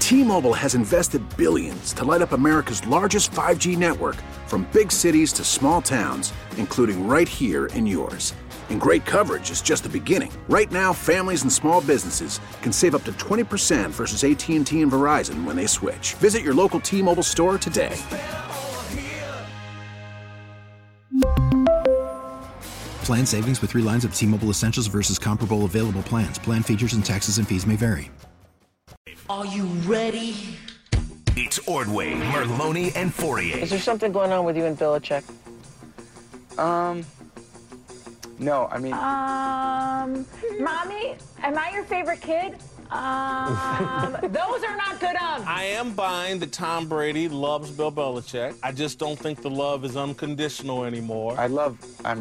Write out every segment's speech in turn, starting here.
T-Mobile has invested billions to light up America's largest 5G network, from big cities to small towns, including right here in yours. And great coverage is just the beginning. Right now, families and small businesses can save up to 20% versus AT&T and Verizon when they switch. Visit your local T-Mobile store today. Plan savings with 3 lines of T-Mobile Essentials versus comparable available plans. Plan features and taxes and fees may vary. Are you ready? It's Ordway, Merloni, and Fourier. Is there something going on with you and Belichick? No, I mean... Mommy, am I your favorite kid? Those are not good ums. I am buying that Tom Brady loves Bill Belichick. I just don't think the love is unconditional anymore. I love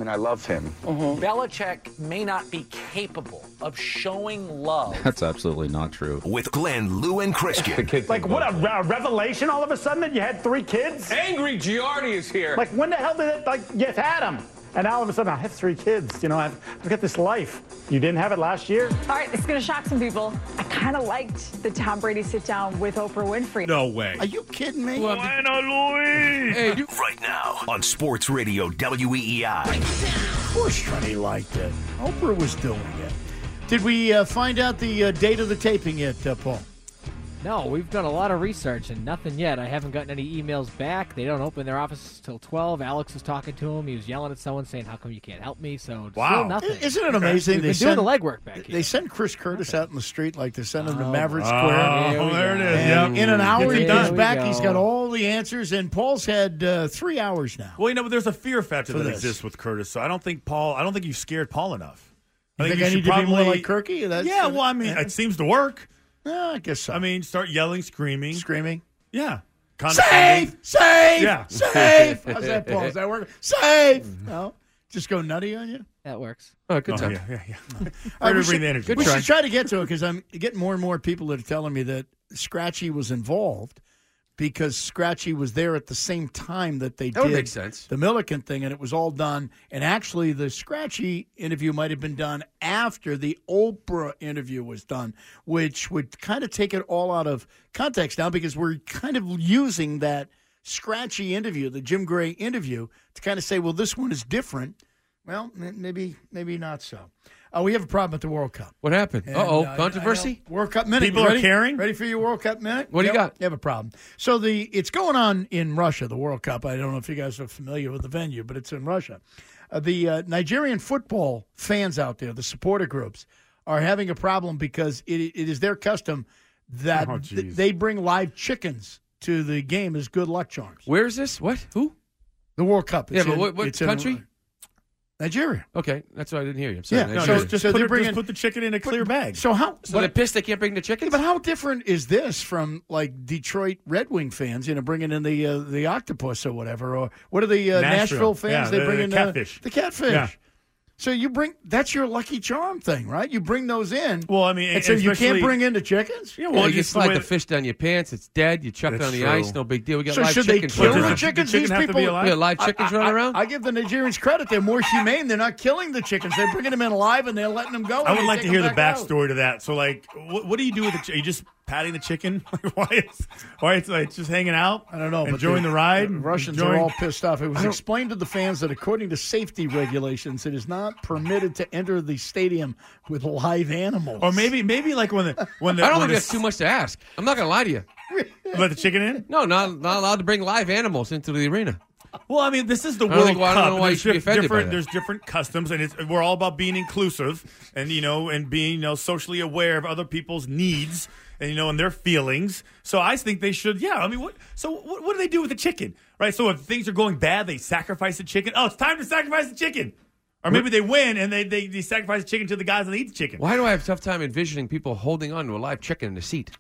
him. Mm-hmm. Belichick may not be capable of showing love. That's absolutely not true. With Glenn, Lou, and Christian. Like, what a revelation all of a sudden that you had 3 kids? Angry Giardi is here. Like, when the hell did it, you had them? And now all of a sudden, I have 3 kids. You know, I've got this life. You didn't have it last year? All right, it's going to shock some people. I kind of liked the Tom Brady sit-down with Oprah Winfrey. No way. Are you kidding me? Buena Louie! Hey, right now on Sports Radio WEEI. Of course Trini liked it. Oprah was doing it. Did we find out the date of the taping yet, Paul? No, we've done a lot of research and nothing yet. I haven't gotten any emails back. They don't open their office till 12. Alex was talking to him. He was yelling at someone saying, how come you can't help me? So still nothing. Isn't it amazing? We've been doing the legwork back here. They send Chris Curtis out in the street like they send him to Maverick Oh, Square. there it is. And in an hour, he comes back. go. He's got all the answers, and Paul's had 3 hours now. Well, but there's a fear factor For that this. exists with Curtis, so I don't think you've scared Paul enough. You think you I should need to be more like Kirky? Yeah, well, I mean, it seems to work. I guess so. I mean, start yelling, screaming. Yeah. Save! Save! Yeah. Save! How's that, Paul? Does that work? Save! No? Just go nutty on you? That works. Oh, good time. Yeah. We bring the energy. should try to get to it because I'm getting more and more people that are telling me that Scratchy was involved because Scratchy was there at the same time that they That would did make sense. the Milliken thing, and it was all done. And actually, the Scratchy interview might have been done after the Oprah interview was done, which would kind of take it all out of context now because we're kind of using that Scratchy interview, the Jim Gray interview, to kind of say, well, this one is different. Well, maybe not so. We have a problem at the World Cup. What happened? And, controversy? World Cup minute. People You are ready? caring? Ready for your World Cup minute? What do you got? You have a problem. So it's going on in Russia, the World Cup. I don't know if you guys are familiar with the venue, but it's in Russia. The Nigerian football fans out there, the supporter groups, are having a problem because it is their custom that they bring live chickens to the game as good luck charms. Where is this? What? Who? The World Cup. Yeah, but what it's in country? Nigeria. Okay, that's why I didn't hear you. I'm sorry. Yeah, Nigeria. Just put the chicken in a clear bag. So So they're pissed they can't bring the chickens? But how different is this from like Detroit Red Wing fans? Bringing in the octopus or whatever, or what are the Nashville fans? Yeah, they bring in catfish. The catfish. Yeah. So that's your lucky charm thing, right? You bring those in. Well, I mean, and so you can't bring in the chickens. Yeah, Well, you slide the fish down your pants. It's dead. You chuck it on the ice. No big deal. We got So live should they chickens kill running the around. chickens? The chicken These have to people, be alive? Yeah, live chickens running around? I give the Nigerians credit. They're more humane. They're not killing the chickens. They're bringing them in alive and they're letting them go. I would and like they to take hear the them back out. backstory to that. So, like, what do you do with the? Are you just patting the chicken? Why it's like just hanging out? I don't know. but Enjoying the ride. The Russians are all pissed off. It was explained to the fans that according to safety regulations, it is not permitted to enter the stadium with live animals. Or maybe like when the I don't think that's too much to ask. I'm not going to lie to you. Let the chicken in? No, not allowed to bring live animals into the arena. Well, I mean, this is the I don't World think- I Cup. don't know why you should be offended by that. There's different customs, and we're all about being inclusive, and and being socially aware of other people's needs, and and their feelings. So I think they should. Yeah, I mean, what do they do with the chicken, right? So if things are going bad, they sacrifice the chicken. Oh, it's time to sacrifice the chicken. Or maybe they win and they sacrifice the chicken to the guys that eat the chicken. Why do I have a tough time envisioning people holding on to a live chicken in a seat?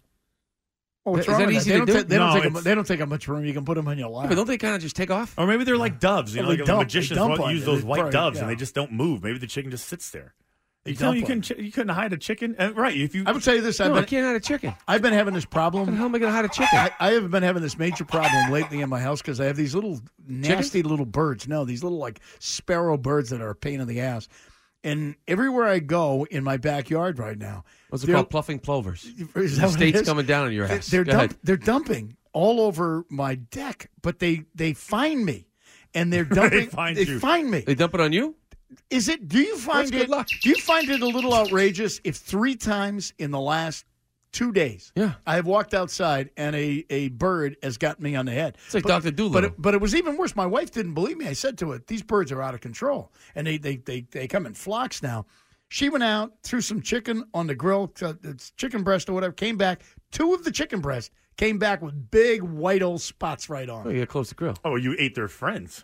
Oh, what's Is wrong that with easy They to don't do? they don't take up much room. You can put them on your lap. Yeah, but don't they kind of just take off? Or maybe they're like doves. Well, Like they the dump- magicians they dump on use you. those They white probably- doves, yeah. and they just don't move. Maybe the chicken just sits there. They You dump on couldn't hide a chicken, right? If you, I would tell you this. No, I can't hide a chicken. I've been having this problem. How the hell am I going to hide a chicken? I have been having this major problem lately in my house because I have these little nasty little birds. No, these little like sparrow birds that are a pain in the ass. And everywhere I go in my backyard right now. What's it called? Pluffing plovers. Is The that what it state's is? coming down on your ass. They're dumping all over my deck, but they find me. And they're dumping. They find me. They dump it on you? Is it? Do you find That's good it? luck. Do you find it a little outrageous if 3 times in the last 2 days, I have walked outside and a bird has gotten me on the head? It's like Dr. Doolittle. But it was even worse. My wife didn't believe me. I said to her, "These birds are out of control, and they come in flocks now." She went out, threw some chicken on the grill, it's chicken breast or whatever. Came back, 2 of the chicken breast came back with big white old spots right on. Oh, you got close to grill. Oh, you ate their friends.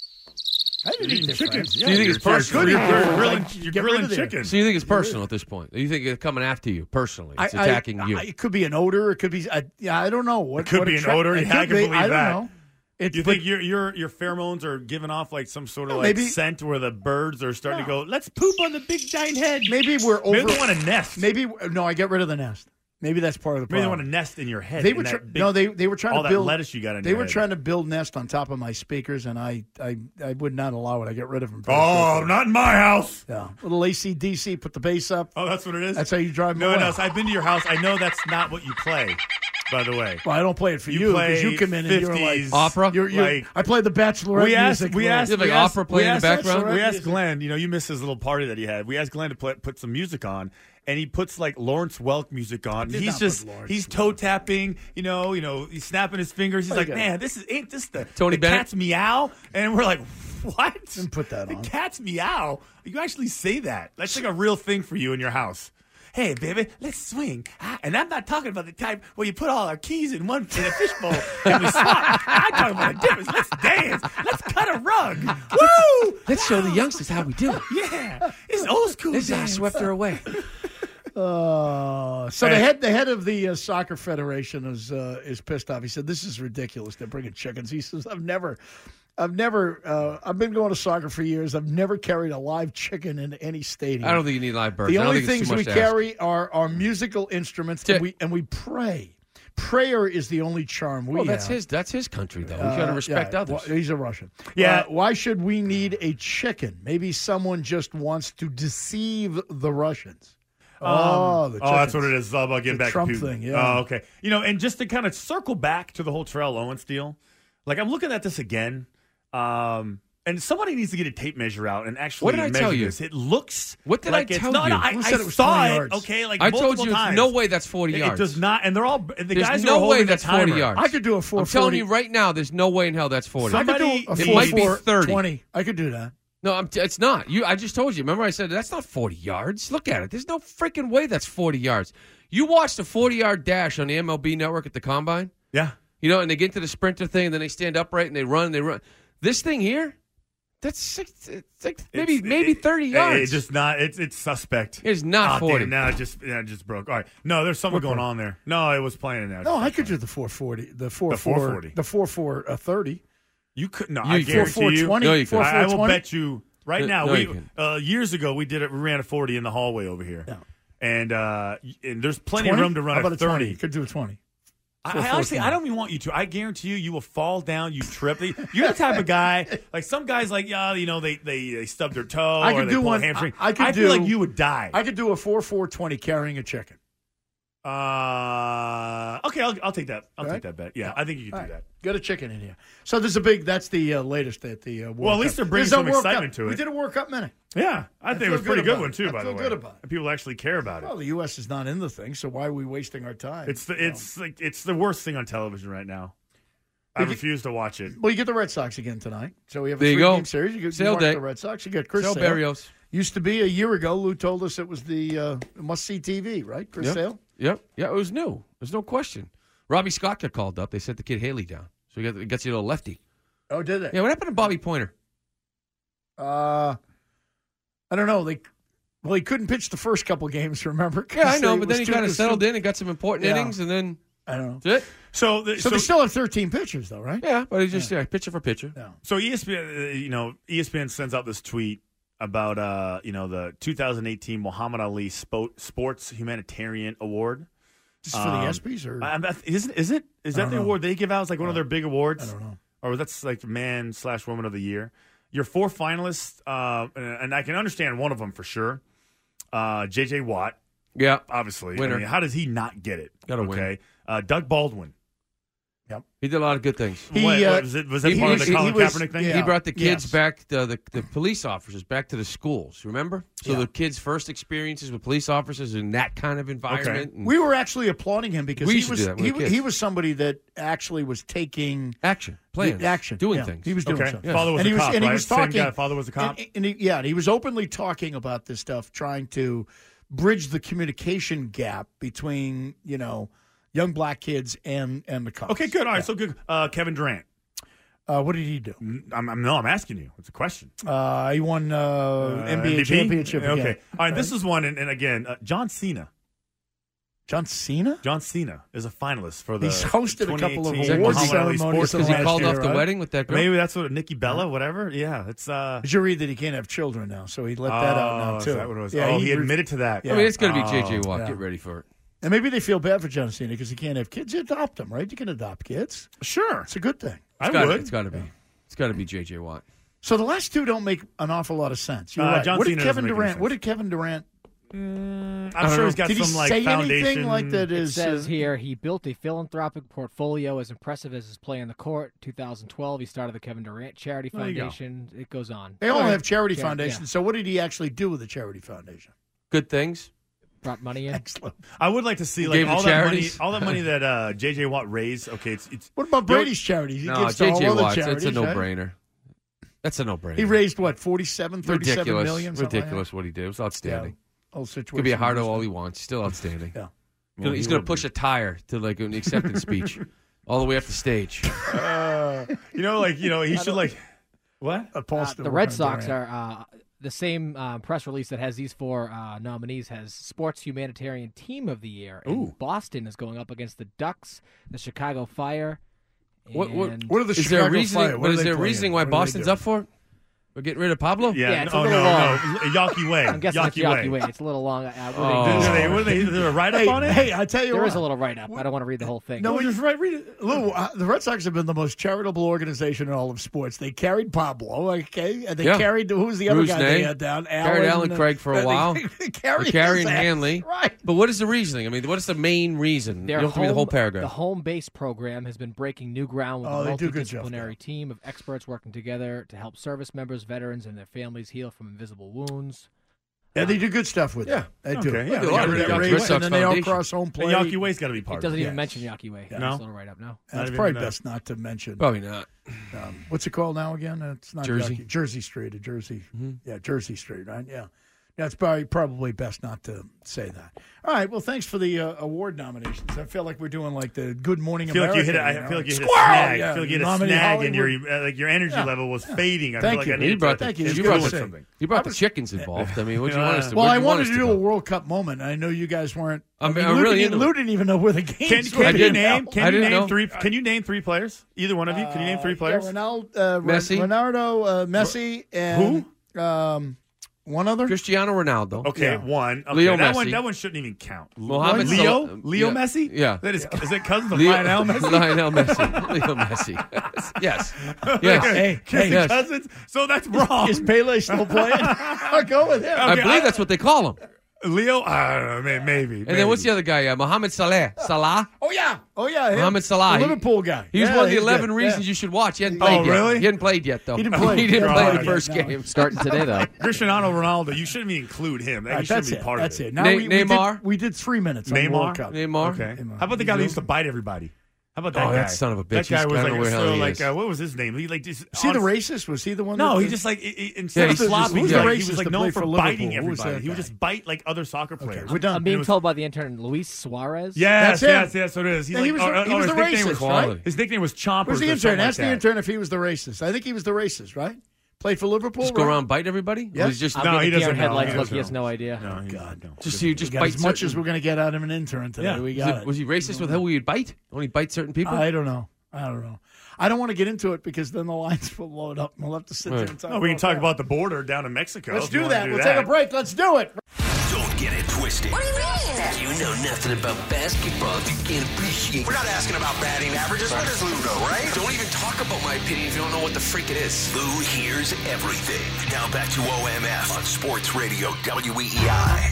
I didn't eat their chicken. friends. So you think it's personal? You're grilling chicken. So you think it's personal at this point? You think it's coming after you personally? It's attacking you. It could be an odor. It could be. I don't know. It could be an odor. It I could can be. believe I that. don't know. You think your pheromones are giving off like some sort of maybe- scent where the birds are starting to go, let's poop on the big giant head. Maybe we're over. Maybe they want a nest. No, I get rid of the nest. Maybe that's part of the Maybe problem. they want a nest in your head. They in were that they were trying all to that build lettuce you got in They your were head. trying to build nest on top of my speakers, and I would not allow it. I get rid of them. Oh, not in my house. Yeah, little AC/DC. Put the bass up. Oh, that's what it is? That's how you drive me No, away. no. So I've been to your house. I know that's not what you play, by the way. Well, I don't play it for You you play because you come in and you're like 50s opera. like- I play the Bachelorette music. We asked opera playing in the background? We asked Glenn. You know, you missed his little party that he had. We asked Glenn to put some music on, and he puts like Lawrence Welk music on. did He's not put Lawrence he's toe tapping. You know, he's snapping his fingers. He's like, man, ain't this the Tony the Bennett? cat's meow? And we're like, what? Didn't put that on. The cat's meow. You actually say that? That's like a real thing for you in your house. Hey, baby, let's swing. And I'm not talking about the type where you put all our keys in a fishbowl and we swap. I'm talking about a difference. Let's dance. Let's cut a rug. Woo! Let's show the youngsters how we do it. Yeah, it's old school. This is how I dance. swept her away. So the head of the soccer federation is pissed off. He said, "This is ridiculous. They're bringing chickens." He says, I've been going to soccer for years. I've never carried a live chicken in any stadium. I don't think you need live birds. The I don't only think it's things too we much to ask. carry are musical instruments, and we pray. Prayer is the only charm we Well, have. that's his country, though. He's got to respect yeah, others. well, he's a Russian. Yeah. Why should we need a chicken? Maybe someone just wants to deceive the Russians. The that's chickens. what it is. It's all about getting The back Trump to Putin. thing, yeah. Oh, okay. You know, and just to kind of circle back to the whole Terrell Owens deal, like I'm looking at this again, and somebody needs to get a tape measure out and actually What did I measure tell you? this. It looks What did like I it's tell not. you? I Who said it was saw 20 it. yards? Okay, like I multiple told you times. no way that's 40 It yards. does not, and they're all the There's guys no are holding way the that's timer. 40 yards. I could do a 440. I'm telling you right now, there's no way in hell that's 40. I could do a Somebody It might be 30. 20. I could do that. No, it's not. I just told you. Remember I said that's not 40 yards. Look at it. There's no freaking way that's 40 yards. You watched a 40-yard dash on the MLB Network at the Combine? Yeah. You know, and they get to the sprinter thing, and then they stand upright, and they run. This thing here, that's maybe 30 yards. It's just not. It's suspect. It's not 40. Damn, now it just broke. All right. No, there's something going on there. No, it was playing in there. No, I could do the 440. The 440. The 430. You could no. You I could. guarantee you. 420. No, you could. I will 420. bet you right now. No, you Years ago we did it. We ran a 40 in the hallway over here. Yeah. And there's plenty 20? of room to run How about a a 20? 30. You could do a 20. I honestly, I don't even want you to. I guarantee you will fall down, you trip. You're the type of guy, like some guys, like they stub their toe I or could they do pull one. a hamstring. I could feel do- like you would die. I could do a 420 carrying a chicken. Okay, I'll take that. I'll All right. take that bet. Yeah, I think you can All do right. that. Get a chicken in here. So there's that's the latest at the World Well, at least Cup. they're bringing There's a some World excitement Cup. to it. We did a World Cup minute. Yeah, I think it feel was a pretty good good about one it. too. I By the feel way, good about it. And people actually care about it. Well, the U.S. is not in the thing, so why are we wasting our time? It's the worst thing on television right now. I refuse to watch it. Well, you get the Red Sox again tonight. So we have a There you go. 3-game series. You Sale mark day. the Red Sox. You got Chris Sale Sale. Barrios. Used to be a year ago. Lou told us it was the must-see TV, right? Chris Sale? Yep. Yeah, it was new. There's no question. Robbie Scott got called up. They sent the kid Haley down. So he gets you a little lefty. Oh, did they? Yeah, what happened to Bobby Pointer? I don't know. He couldn't pitch the first couple games, remember? Yeah, I know, but then he kind of settled in and got some important innings, and then I don't know. that's it. So they still have 13 pitchers, though, right? Yeah, but he just pitcher for pitcher. Yeah. So ESPN, ESPN sends out this tweet about the 2018 Muhammad Ali Sports Humanitarian Award. Just for the ESPYs, or is that the award they give out? It's like one of their big awards. I don't know. Or that's like man/woman of the year. your 4 finalists, and I can understand one of them for sure. J.J. Watt. Yeah. Obviously. Winner. I mean, how does he not get it? Gotta win. Doug Baldwin. Yep. He did a lot of good things. Was that part of the Colin Kaepernick thing? Yeah. He brought the kids back, the police officers back to the schools, remember? So the kids' first experiences with police officers in that kind of environment. Okay. We were actually applauding him because he was somebody that actually was taking action, doing things. He was doing something. Yeah. Father was a cop, and he right? was talking. Same guy, father was a cop. And he was openly talking about this stuff, trying to bridge the communication gap between, young black kids and the cops. Okay, good. All right, so good. Kevin Durant. What did he do? I'm asking you. It's a question. He won NBA championship. Okay. Again. All right, this is one, and again, John Cena. John Cena? John Cena is a finalist for the He's hosted a couple of 2018 awards Muhammad Ali ceremonies. Sports Because he called year, off the wedding with that girl? Maybe that's what Nikki Bella, whatever. Yeah, it's. Did you read that he can't have children now? So he let that out now too. Is that what it was? Yeah, he admitted to that. Yeah. I mean, it's going to be J.J. Watt. Get ready for it. And maybe they feel bad for John Cena because he can't have kids. You adopt them, right? You can adopt kids. Sure, it's a good thing. It's got to be. It's got to be J.J. Watt. So the last two don't make an awful lot of sense. You're right. John What Cena did Kevin doesn't make any Durant? What did Kevin Durant? I'm sure he's got Did some he say foundation. anything like that? It says here he built a philanthropic portfolio as impressive as his play on the court. 2012, he started the Kevin Durant Charity There you go. Foundation. It goes on. They all have charity Yeah, foundations. yeah. So what did he actually do with the charity foundation? Good things. Brought money in. Excellent. I would like to see Gave all to that money. charities? All that money that J.J. Watt raised. Okay, it's. What about Brady's charities? He No, gives to all J.J. other Watt. charities. It's a right? no-brainer. That's a no-brainer. He raised what, 37 ridiculous, million? something ridiculous what he did. It was outstanding. Whole situation. Could be a hardo all he wants. Still outstanding. Yeah. He's going to push a tire to like an acceptance speech all the way up the stage. He should like. What? The Red Sox are the same press release that has these 4 nominees has Sports Humanitarian Team of the Year. And Boston is going up against the Ducks, the Chicago Fire. What are the Is Chicago there a reasoning? Fire? What But are is they there a playing? reasoning why What are they Boston's doing? up for it? We're getting rid of Pablo? Yeah, it's a no, little long. Yawkey Way. I'm guessing it's Yawkey Way. It's a little long. Is there a write-up on it? Hey, I tell you There what. is a little write-up. I don't want to read the whole thing. No, just read it. Lou, the Red Sox have been the most charitable organization in all of sports. They carried Pablo, okay? And they carried, who was the other guy they had down? Carried Alan Craig for a while. They carried carrying his ass. Hanley. Right. But what is the reasoning? I mean, what is the main reason? Their You don't have to read the whole paragraph. The home base program has been breaking new ground with they a do good stuff, multidisciplinary team of experts working together to help service members, veterans, and their families heal from invisible wounds. Yeah, they do good stuff with it. They do. Okay, yeah. They got rid of that Red race, Sox and then they all Foundation. cross home And plate. Yawkey Way's got to be It part of doesn't it. even mention Yawkey Way. No? It's a little write-up. No. That's Not probably even, best not to mention. Probably not. What's it called now again? It's not Jersey. Yawkey. Jersey Street. Jersey. Yeah, Jersey Street, right? Yeah. Yeah, it's probably best not to say that. All right. Well, thanks for the award nominations. I feel like we're doing like the Good Morning I feel like America. you hit a snag. Yeah, I feel like you hit a nominee snag, and Hollywood. your energy level was fading. I Thank feel like you. I needed You brought to Thank you. the, It's you good brought to the, say. you brought the chickens involved. I mean, what do you want us to? Well, what'd I you want wanted us to do go? a World Cup moment. I know you guys weren't. I'm Lou really didn't, into Lou it. didn't even know where the games were. I didn't now. I didn't know. Can you name 3 players? Either one of you? Can you name 3 players? Yeah, Messi. Ronaldo, Messi, and one other. Cristiano Ronaldo. Okay, Yeah. one. Okay, Leo that Messi. one shouldn't even count. Mohamed Leo Salah- Leo yeah. Messi? Yeah. That is it cousin of Leo- Lionel Messi? Lionel Messi. Leo Messi. Yes. Yes. Hey, Yes. Cousins? So that's wrong. Is Pele still playing? I'll go with him. I believe that's what they call him. Leo? I don't know, maybe. And then what's the other guy? Mohamed Salah. Salah? Oh yeah. Him. Mohamed Salah. The Liverpool guy. He's Yeah, one of the he's 11 good. reasons Yeah. you should watch. He hadn't played yet. really? He hadn't played yet, though. He didn't play. He didn't No, play no, the first no. game. Starting today, though. Cristiano Ronaldo, you shouldn't even include him. He shouldn't That's be it. part That's of it. it. Now Neymar? we did 3 minutes on the World Neymar? Cup. Neymar? Okay. Neymar. How about the guy that used to bite everybody? How about that Oh, guy? that son of a bitch. That guy He's- was I don't know where the hell he is. what was his name? He like just. Is he the racist? Was he the one? No, that he just like instead Yeah, of he's- sloppy, who's he the was racist like that known played for for biting Liverpool? Who's everybody. that He would guy? just bite like other soccer players. We're done. I'm being told by the intern Luis Suarez. Yes, That's him. yes, what it is. He's Yeah, he was the his nickname racist, was right? His nickname was Chompers. Where's the or intern? something Ask like the that. intern if he was the racist. I think he was the racist, right? Played for Liverpool. Just go right? around and bite everybody? Yes. Or he's just, I'm No, getting he the doesn't deer in know. headlights. He Look, he doesn't has no idea. No, he- God. no. just you We just got bite as much certain- as we're going to get out of an intern today. Yeah. We Was, got it, was he racist with how he would bite? Only bite certain people? I don't know. I don't want to get into it because then the lines will load up and we'll have to sit there and talk No, we can talk that. about the border down in Mexico. Let's if you do wanna that. We'll that. take a break. Let's do it. Don't get it twisted. twisted. What do you mean? You know nothing about basketball if you can't appreciate. We're not asking about batting averages. What does Lou know, right? Don't even talk about my opinion if you don't know what the freak it is. Lou hears everything. Now back to OMF on Sports Radio WEEI.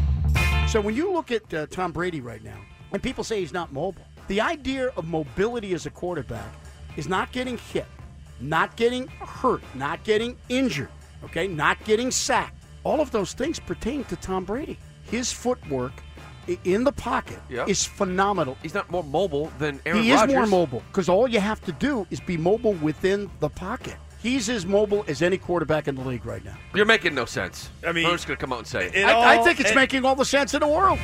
So when you look at Tom Brady right now, and people say he's not mobile, the idea of mobility as a quarterback is not getting hit, not getting hurt, not getting injured, okay, not getting sacked. All of those things pertain to Tom Brady. His footwork in the pocket is phenomenal. He's not more mobile than Aaron Rodgers. He is more mobile because all you have to do is be mobile within the pocket. He's as mobile as any quarterback in the league right now. You're making no sense. I mean, I'm just going to come out and say it. I think it's making all the sense in the world.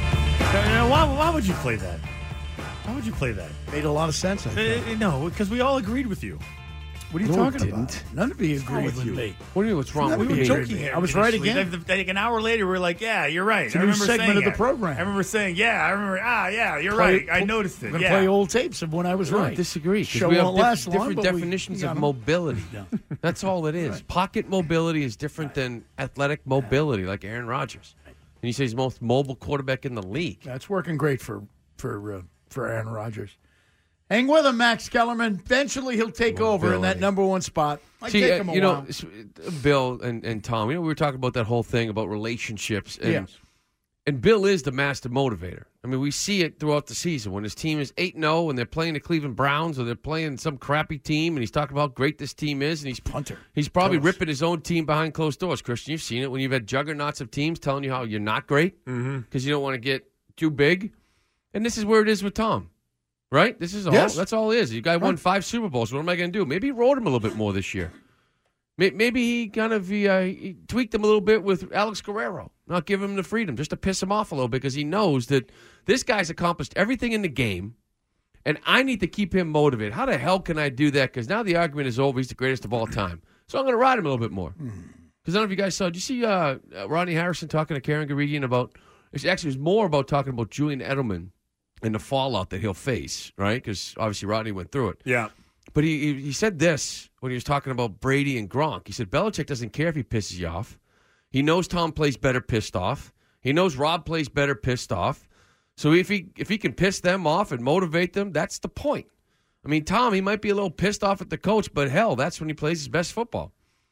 Why would you play that? Why would you play that? Made a lot of sense. No, because we all agreed with you. What are you talking about? None of you agreed with me. What do you mean? What's wrong with we me? were joking here. I was right again. Like an hour later, we were like, "Yeah, you're right." It's a new segment of the program. I remember saying, "Yeah, I remember." Yeah, you're right. I noticed it. We're gonna play old tapes of when I was right. I disagree. Show we won't have last long, different but definitions of mobility. That's all it is. Right. Pocket mobility is different than athletic mobility, like Aaron Rodgers. And you say he's the most mobile quarterback in the league. That's working great for Aaron Rodgers. Hang with him, Max Kellerman. Eventually, he'll take over in that number one spot. See, take him a while. Bill and Tom, we were talking about that whole thing about relationships. And Bill is the master motivator. I mean, we see it throughout the season. When his team is 8-0 and they're playing the Cleveland Browns or they're playing some crappy team and he's talking about how great this team is. And he's punter. He's probably ripping his own team behind closed doors. Christian, you've seen it when you've had juggernauts of teams telling you how you're not great because you don't want to get too big. And this is where it is with Tom. Right? This is all. Yes. That's all it is. You guy won 5 Super Bowls. What am I going to do? Maybe he rode him a little bit more this year. Maybe he kind of he tweaked him a little bit with Alex Guerrero, not giving him the freedom, just to piss him off a little bit because he knows that this guy's accomplished everything in the game, and I need to keep him motivated. How the hell can I do that? Because now the argument is over. He's the greatest of all time. So I'm going to ride him a little bit more. Because I don't know if you guys saw. Did you see Rodney Harrison talking to Karen Guregian about? It was more about talking about Julian Edelman and the fallout that he'll face, right? Because obviously Rodney went through it. Yeah. But he said this when he was talking about Brady and Gronk. He said, Belichick doesn't care if he pisses you off. He knows Tom plays better pissed off. He knows Rob plays better pissed off. So if he can piss them off and motivate them, that's the point. I mean, Tom, he might be a little pissed off at the coach, but hell, that's when he plays his best football.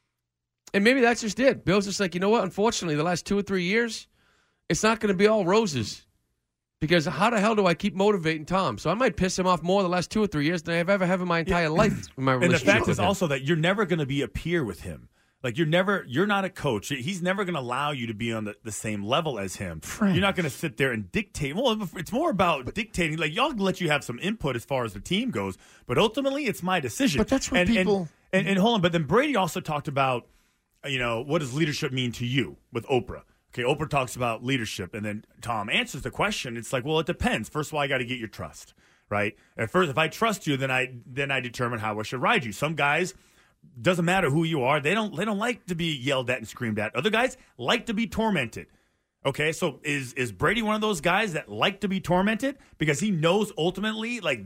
And maybe that's just it. Bill's just like, you know what? Unfortunately, the last 2 or 3 years, it's not going to be all roses. Because how the hell do I keep motivating Tom? So I might piss him off more the last 2 or 3 years than I've ever had in my entire life. In my relationship and the fact with is him. also that you're never going to be a peer with him. Like you're not a coach. He's never going to allow you to be on the same level as him. Friends. You're not going to sit there and dictate. Well, it's more about dictating. Like y'all let you have some input as far as the team goes, but ultimately it's my decision. But that's what people. And hold on. But then Brady also talked about, what does leadership mean to you with Oprah? Okay, Oprah talks about leadership, and then Tom answers the question. It's like, well, it depends. First of all, I got to get your trust, right? At first, if I trust you, then I determine how I should ride you. Some guys, doesn't matter who you are, they don't like to be yelled at and screamed at. Other guys like to be tormented. Okay, so is Brady one of those guys that like to be tormented because he knows ultimately and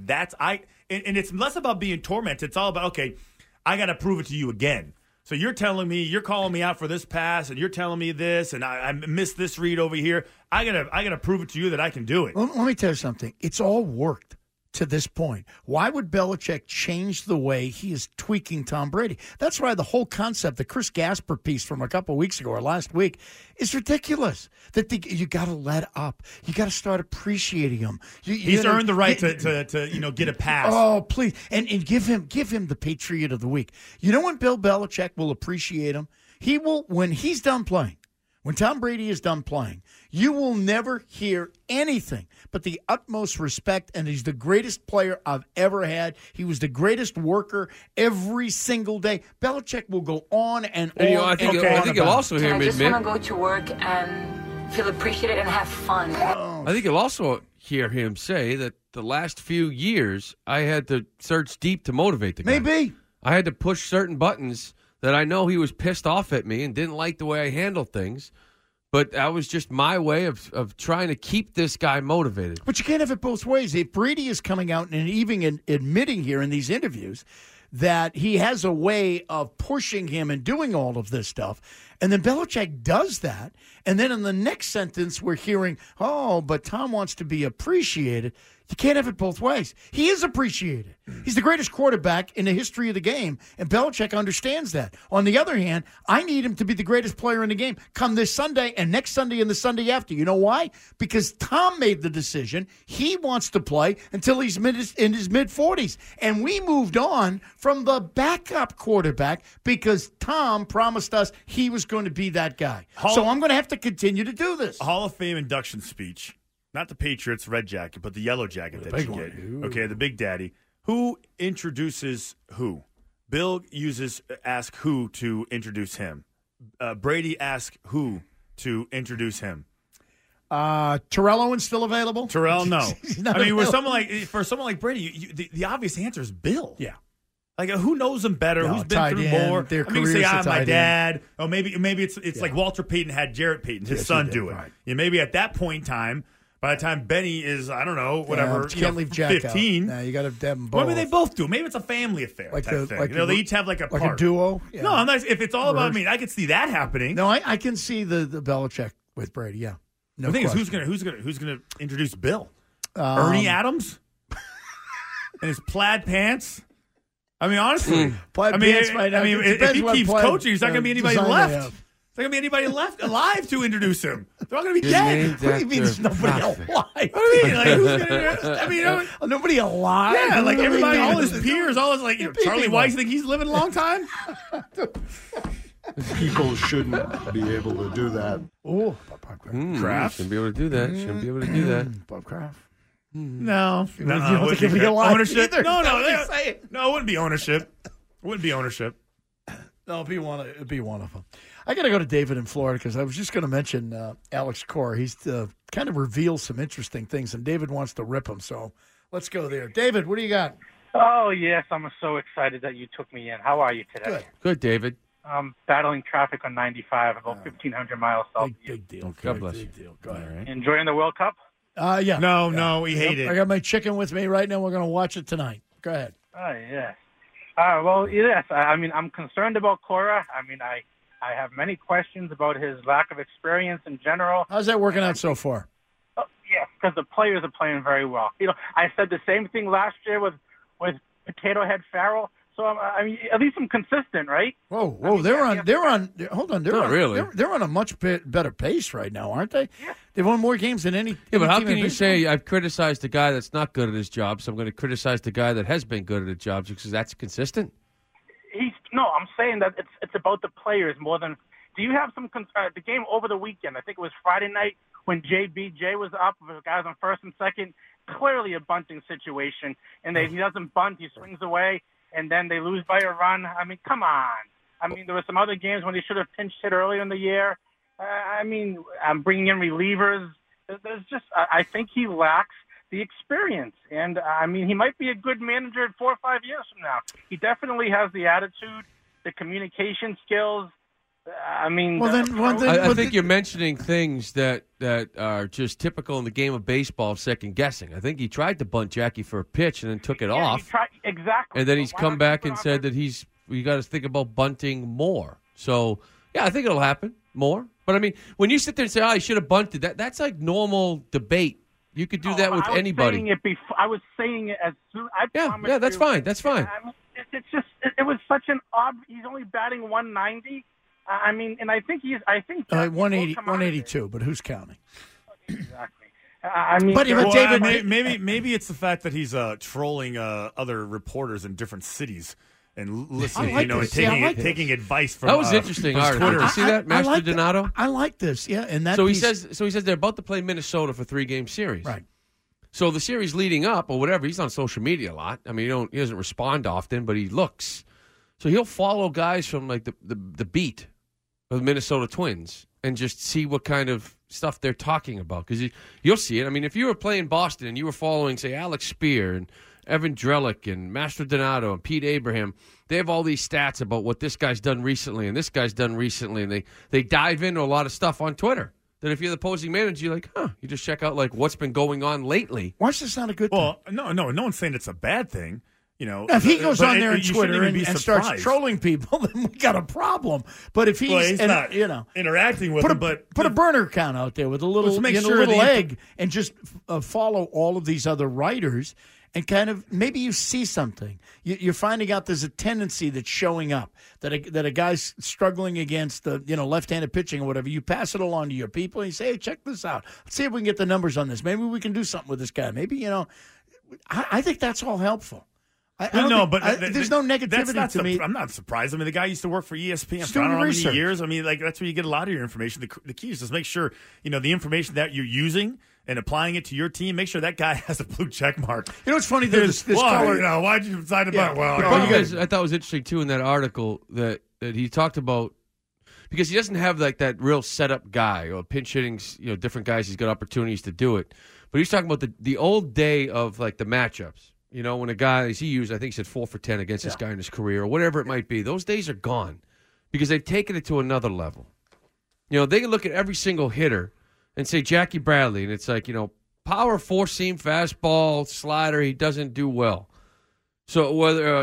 it's less about being tormented. It's all about, okay, I got to prove it to you again. So you're telling me, you're calling me out for this pass, and you're telling me this, and I missed this read over here. I gotta prove it to you that I can do it. Let me tell you something. It's all worked to this point. Why would Belichick change the way he is tweaking Tom Brady? That's why the whole concept, the Chris Gasper piece from a couple of weeks ago or last week, is ridiculous. That you got to let up. You got to start appreciating him. He's earned the right to get a pass. Oh, please, and give him the Patriot of the Week. You know when Bill Belichick will appreciate him? He will when he's done playing. When Tom Brady is done playing, you will never hear anything but the utmost respect, and he's the greatest player I've ever had. He was the greatest worker every single day. Belichick will go on and on. I think you'll also hear him admit. I just want to go to work and feel appreciated and have fun. I think you'll also hear him say that the last few years I had to search deep to motivate the guy. Maybe. I had to push certain buttons that I know he was pissed off at me and didn't like the way I handled things. But that was just my way of trying to keep this guy motivated. But you can't have it both ways. If Brady is coming out and even admitting here in these interviews that he has a way of pushing him and doing all of this stuff. And then Belichick does that. And then in the next sentence, we're hearing, oh, but Tom wants to be appreciated. You can't have it both ways. He is appreciated. He's the greatest quarterback in the history of the game, and Belichick understands that. On the other hand, I need him to be the greatest player in the game come this Sunday and next Sunday and the Sunday after. You know why? Because Tom made the decision. He wants to play until he's in his mid-40s. And we moved on from the backup quarterback because Tom promised us he was going to be that guy. So I'm going to have to continue to do this. Hall of Fame induction speech. Not the Patriots red jacket, but the yellow jacket that you get. Okay, the Big Daddy. Who introduces who? Bill ask who to introduce him. Brady ask who to introduce him. Terrell Owens still available? Terrell, no. I mean, available. for someone like Brady, the obvious answer is Bill. Yeah. Like, who knows him better? Who's been through more? Their I mean, you say, careers my at dad. Oh, maybe it's like Walter Payton had Jarrett Payton, his son, do it. Right. Yeah, maybe at that point in time, by the time Benny is, I don't know, whatever, but you can't leave Jack 15. No, you got to have them both. Maybe they both do. Maybe it's a family affair type thing. They each have like a part. a duo. Yeah. No, I'm not, if it's all about me, I could see that happening. No, I can see the Belichick with Brady. Yeah, no. The thing question. is, who's gonna introduce Bill? Ernie Adams and his plaid pants. I mean, honestly, if he keeps coaching, there's not going to be anybody left. There's not going to be anybody left alive to introduce him. They're all going to be dead. What do you mean there's nobody alive? What do you mean? Like, who's going to? I mean, nobody alive? Yeah, like everybody, all his peers, all his like Charlie Weiss. Think he's living a long time? People shouldn't be able to do that. Oh, Kraft shouldn't be able to do that. Shouldn't be able to do that. Bob Kraft. No, you don't think it'd be ownership. Either. No, it wouldn't be ownership. It wouldn't be ownership. No, it'd be one of them. I got to go to David in Florida because I was just going to mention Alex Cora. He's kind of revealed some interesting things, and David wants to rip him. So let's go there. David, what do you got? Oh, yes. I'm so excited that you took me in. How are you today? Good, David. Battling traffic on 95, about 1,500 miles south. Big deal. God bless. Big deal. Go ahead. Right. Enjoying the World Cup? Yeah. No, we hate it. I got my chicken with me right now. We're going to watch it tonight. Go ahead. Oh, yes. Well, yes. I mean, I'm concerned about Cora. I mean, I have many questions about his lack of experience in general. How's that working out so far? Oh, yes, because the players are playing very well. You know, I said the same thing last year with Potato Head Farrell. So I mean, at least I'm consistent, right? Whoa! I mean, they're on. Hold on, really. They're on a much better pace right now, aren't they? Yeah. They've won more games than any. Yeah, but how team can in you baseball. say I've criticized the guy that's not good at his job, so I'm going to criticize the guy that has been good at his job because that's consistent? I'm saying that it's about the players more than. Do you have some the game over the weekend? I think it was Friday night when JBJ was up with guys on first and second. Clearly a bunting situation, and he doesn't bunt, he swings away, and then they lose by a run. I mean, come on. I mean, there were some other games when they should have pinch hit earlier in the year. I mean, I'm bringing in relievers. There's just, I think he lacks the experience. And, I mean, he might be a good manager in 4 or 5 years from now. He definitely has the attitude, the communication skills. I mean, I think you're mentioning things that are just typical in the game of baseball of second guessing. I think he tried to bunt Jackie for a pitch and then took it off. Exactly. And then he's come back and said that you got to think about bunting more. So, yeah, I think it'll happen more. But, I mean, when you sit there and say, he should have bunted, that's like normal debate. You could do that with anybody. I was saying it as soon. Yeah, that's fine. That's fine. I mean, it's just it was such an he's only batting 190. I mean, and I think 182, but who's counting? Exactly. I mean, but David, maybe it's the fact that he's trolling other reporters in different cities and listening, and taking advice from. That was interesting. Twitter. Did you see that, Master Donato? I like this. Yeah, and that. So he says they're about to play Minnesota for 3-game series. Right. So the series leading up or whatever, he's on social media a lot. I mean, he doesn't respond often, but he looks. So he'll follow guys from like the beat of the Minnesota Twins and just see what kind of stuff they're talking about. Because you'll see it. I mean, if you were playing Boston and you were following, say, Alex Spear and Evan Drellick and Master Donato and Pete Abraham, they have all these stats about what this guy's done recently and this guy's done recently. And they dive into a lot of stuff on Twitter. That if you're the opposing manager, you're like, you just check out like what's been going on lately. Why is this not a good thing? Well, no one's saying it's a bad thing. If he goes on there on you Twitter shouldn't even and be starts surprised. trolling people, then we got a problem. But if he's not interacting with them, put a burner account out there with a little, make sure little egg, and just follow all of these other writers, and kind of maybe you see something. You're finding out there's a tendency that's showing up that a guy's struggling against the left-handed pitching or whatever. You pass it along to your people and you say, hey, check this out. Let's see if we can get the numbers on this. Maybe we can do something with this guy. Maybe I think that's all helpful. There's no negativity to me. I'm not surprised. I mean, the guy used to work for ESPN for doing I don't know how research. many years. I mean, that's where you get a lot of your information. The key is just make sure the information that you're using and applying it to your team. Make sure that guy has a blue check mark. It's funny that this caller. Why'd you decide about? Well, the problem is, I thought it was interesting too in that article that he talked about, because he doesn't have like that real setup guy or pinch hitting. Different guys. He's got opportunities to do it, but he's talking about the old day of like the matchups. When a guy, as he used, I think he said 4 for 10 against this guy in his career or whatever it might be. Those days are gone because they've taken it to another level. They can look at every single hitter and say Jackie Bradley, and it's like, power, four-seam, fastball, slider, he doesn't do well. So whether,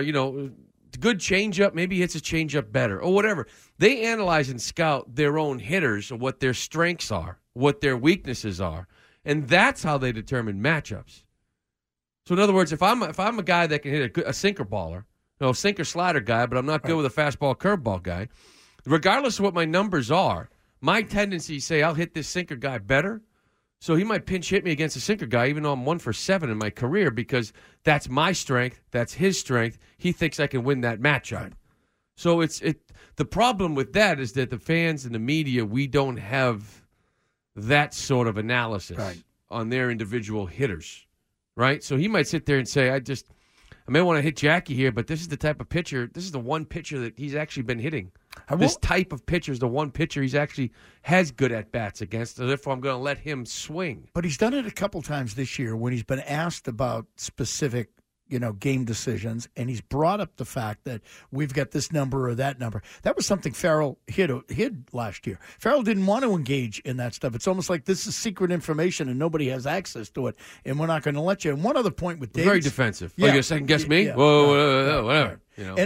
good changeup, maybe he hits his changeup better or whatever. They analyze and scout their own hitters or what their strengths are, what their weaknesses are, and that's how they determine matchups. So in other words, if I'm a guy that can hit a sinker baller, sinker slider guy, but I'm not good with a fastball curveball guy, regardless of what my numbers are, my tendency is say I'll hit this sinker guy better. So he might pinch hit me against a sinker guy, even though I'm 1 for 7 in my career, because that's my strength, that's his strength. He thinks I can win that matchup. Right. So the problem with that is that the fans and the media, we don't have that sort of analysis on their individual hitters. Right? So he might sit there and say, I may want to hit Jackie here, but this is the type of pitcher, this is the one pitcher that he's actually been hitting. This type of pitcher is the one pitcher he's actually has good at-bats against, so therefore I'm going to let him swing. But he's done it a couple times this year when he's been asked about specific game decisions, and he's brought up the fact that we've got this number or that number. That was something Farrell hid last year. Farrell didn't want to engage in that stuff. It's almost like this is secret information and nobody has access to it, and we're not going to let you. And one other point with David. Very defensive. Yeah. Oh, you second guess me? Yeah. Whoa, whatever.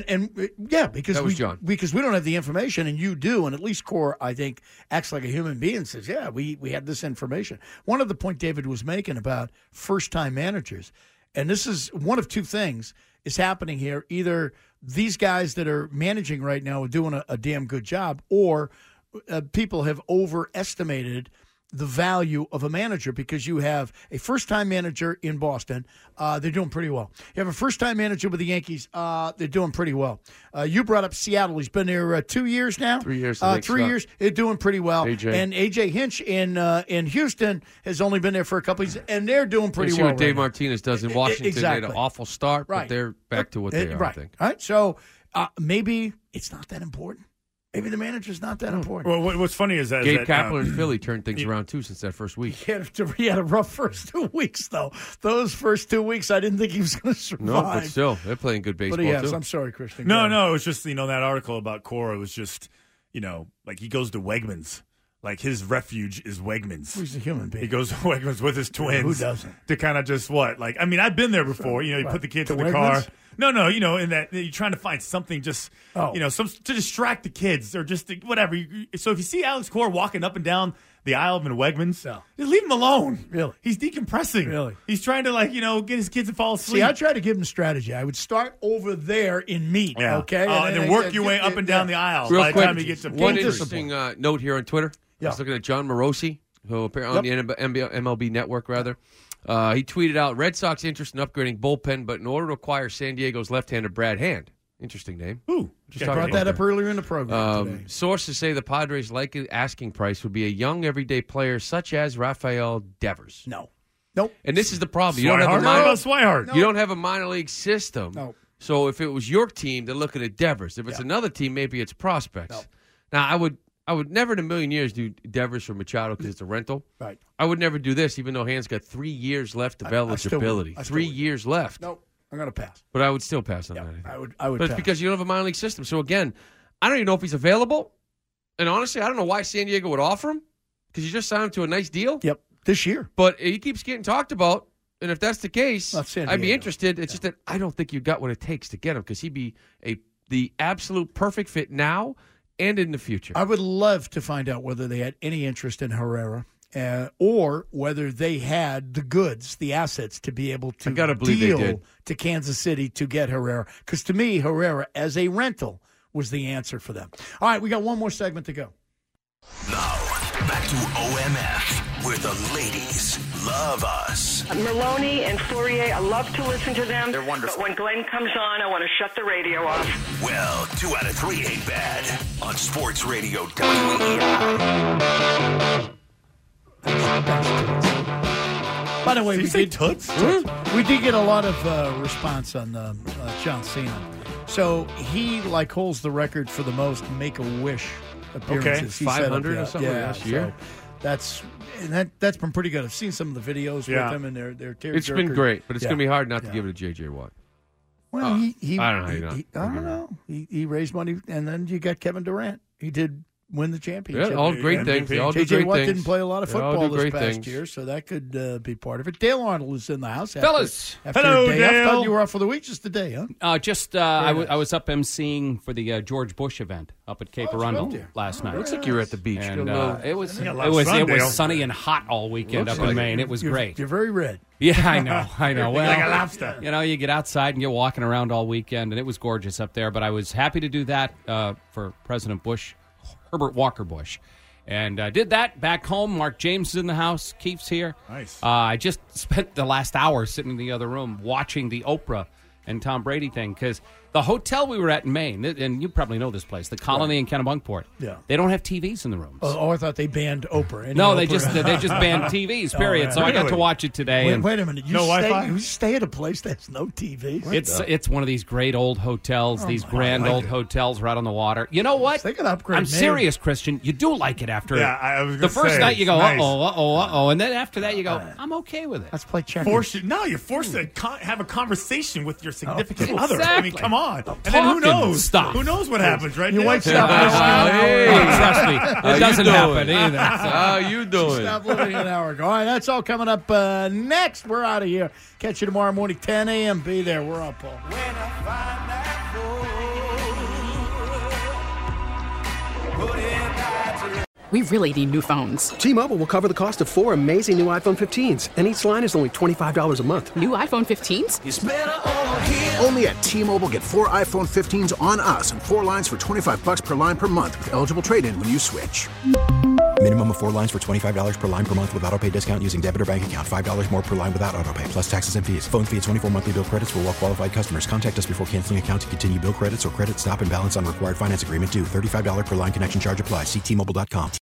Because we don't have the information, and you do, and at least Core, I think, acts like a human being and says, yeah, we had this information. One other point David was making about first-time managers, and this is one of two things is happening here. Either these guys that are managing right now are doing a damn good job, or people have overestimated the value of a manager, because you have a first-time manager in Boston. They're doing pretty well. You have a first-time manager with the Yankees. They're doing pretty well. You brought up Seattle. He's been there 2 years now. 3 years. 3 years. They're doing pretty well. AJ. And A.J. Hinch in Houston has only been there for a couple of years, and they're doing pretty well. See what Dave Martinez does in Washington. Exactly. They had an awful start, but they're back to what they are, I think. All right, so maybe it's not that important. Maybe the manager's not that important. Well, what's funny is that Gabe Kapler in Philly turned things around too since that first week. He had a rough first 2 weeks, though. Those first 2 weeks, I didn't think he was going to survive. No, but still, they're playing good baseball too. I'm sorry, Christian. No, it was just that article about Cora was just like he goes to Wegmans. Like his refuge is Wegmans. He's a human being. He goes to Wegmans with his twins. Who doesn't? To kind of just I've been there before. You put the kids in the Wegmans? car. No, in that you're trying to find something just, to distract the kids or just whatever. So if you see Alex Cora walking up and down the aisle of Wegmans, just leave him alone. Really? He's decompressing. Really? He's trying to get his kids to fall asleep. See, I try to give him strategy. I would start over there in meat, okay? And then work your way up and down the aisle. Real by quick, the time you get to one interesting note here on Twitter. Yeah. I was looking at John Morosi, who apparently on the MLB Network, rather. He tweeted out, Red Sox interest in upgrading bullpen, but in order to acquire San Diego's left-hander Brad Hand. Interesting name. Ooh. Just brought that up earlier in the program today. Sources say the Padres' likely asking price would be a young, everyday player such as Rafael Devers. No. Nope. And this is the problem. You don't have a minor league system. No. So if it was your team, they're looking at Devers. If it's another team, maybe it's prospects. No. Now, I would never in a million years do Devers for Machado because it's a rental. Right. I would never do this, even though Hand's got 3 years left of eligibility. 3 years left. Nope. I'm going to pass. But I would still pass on that. I would But pass. it's because you don't have a minor league system. So again, I don't even know if he's available. And honestly, I don't know why San Diego would offer him, because you just signed him to a nice deal. Yep. This year. But he keeps getting talked about. And if that's the case, San I'd be Diego. interested. It's just that I don't think you got what it takes to get him because he'd be the absolute perfect fit now and in the future. I would love to find out whether they had any interest in Herrera or whether they had the goods, the assets to be able to deal to Kansas City to get Herrera. Because to me, Herrera as a rental was the answer for them. All right, we got one more segment to go. Now, back to OMF, where the ladies love us. Maloney and Fourier, I love to listen to them. They're wonderful. But when Glenn comes on, I want to shut the radio off. Well, 2 out of 3 ain't bad. On Sports Radio WEI. By the way, Did you say toots? We did get a lot of response on John Cena. So he holds the record for the most Make-A-Wish appearances. Okay, 500 or something last year. So that's been pretty good. I've seen some of the videos with him, and they're tearjerker. It's been great, but it's going to be hard not to give it to J.J. Watt. Well, I don't know. I don't know. He raised money, and then you got Kevin Durant. He did win the championship. Yeah, all great things. They all do J.J. great Watt things. didn't play a lot of They all football do this great past things. year, so that could be part of it. Dale Arnold is in the house. Fellas. After Hello, a day. I Dale. thought you were off for the week, just a day, huh? I was up emceeing for the George Bush event up at Cape Arundel last night. Looks like you were at the beach. And Good it was Dale. sunny and hot all weekend Looks up in like Maine. it. It was great. You're very red. Yeah, I know. Well, like a lobster. You get outside and you're walking around all weekend, and it was gorgeous up there. But I was happy to do that for President Bush, Herbert Walker Bush. And I did that back home. Mark James is in the house. Keith's here. Nice. I just spent the last hour sitting in the other room watching the Oprah and Tom Brady thing because the hotel we were at in Maine, and you probably know this place, the Colony in Kennebunkport. Yeah. They don't have TVs in the rooms. Oh, I thought they banned Oprah. No, they Oprah. just banned TVs. Period. Oh, so I got really? to watch it today. Wait a minute. You No Wi-Fi? You stay at a place that has no TV? It's one of these great old hotels, these grand old hotels right on the water. You know what? They can upgrade. I'm Maine. serious, Christian. You do like it after Yeah, I was the gonna first say, night. You go, nice. uh-oh, and then after that you go, I'm okay with it. Let's play checkers. You're forced to have a conversation with your significant Oh, other. I mean, exactly. come on. And then who knows? Stop. Who knows what happens, right? You Dale? might stop Trust me, it doesn't happen either. How you doing? Stop living an hour ago. All right, that's all coming up next. We're out of here. Catch you tomorrow morning, 10 a.m. Be there. We're up, Paul. We really need new phones. T-Mobile will cover the cost of 4 amazing new iPhone 15s, and each line is only $25 a month. New iPhone 15s? Only at T-Mobile, get 4 iPhone 15s on us and 4 lines for $25 per line per month with eligible trade-in when you switch. Minimum of 4 lines for $25 per line per month with autopay discount using debit or bank account. $5 more per line without autopay, plus taxes and fees. Phone fee at 24 monthly bill credits for well-qualified customers. Contact us before canceling account to continue bill credits or credit stop and balance on required finance agreement due. $35 per line connection charge applies. See T-Mobile.com.